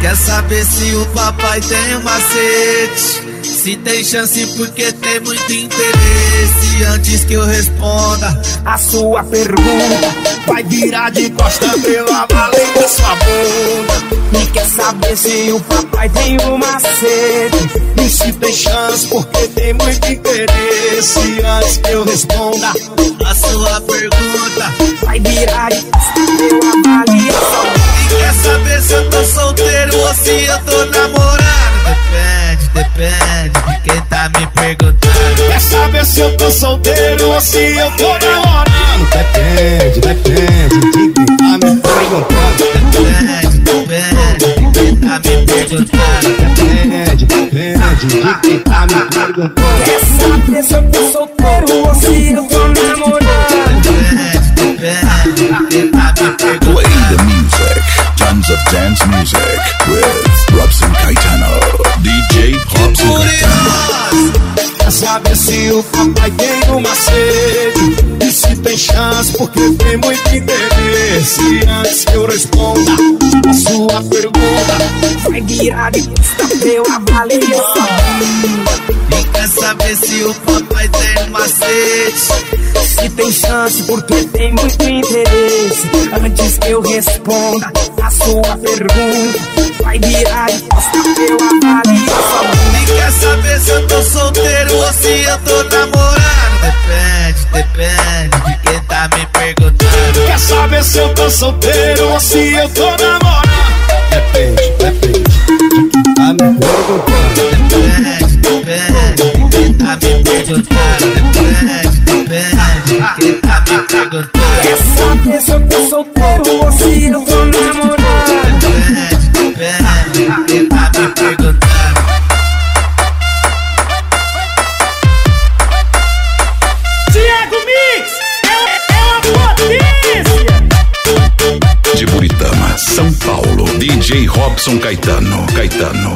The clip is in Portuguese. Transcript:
Quer saber se o papai tem um macete? Se tem chance porque tem muito interesse. Antes que eu responda a sua pergunta, vai virar de costa pela valente sua bunda. E quer saber se o papai tem um macete? E se tem chance porque tem muito interesse. Antes que eu responda a sua pergunta, vai virar de costa pela valente sua bunda. E quer saber se eu tô solteiro ou se eu tô namorando? Depende de quem tá me perguntando. Quer saber se eu tô solteiro ou se eu tô namorando? Depende de quem tá me perguntando. Depende de quem tá me perguntando. Depende de quem tá me perguntando. Quer saber se eu tô solteiro ou se eu tô namorando? Depende de quem tá me perguntando. Play the music, tons of dance music with Robson Caetano. DJ Robson Caetano. Quer saber se o papai tem um macete? E se tem chance porque tem muito interesse. Antes que eu responda a sua pergunta, vai virar de costa pela valente sua bunda. E quer saber se o papai tem um macete? Se tem chance porque tem muito interesse. Antes que eu responda a sua pergunta, vai virar de costa pela valente sua bunda. E quer saber se eu tô solteiro ou se eu tô namorando? Depende de quem tá me perguntando. Quer saber se eu tô solteiro ou se eu tô namorando? Depende de quem tá me perguntando. Depende de quem tá me perguntando. Depende de quem tá me perguntando. Quer saber se eu tô solteiro ou se eu tô namorando? Depende de quem tá me perguntando. Thiago Mix é uma potência! De Buritama, São Paulo, DJ Robson Caetano.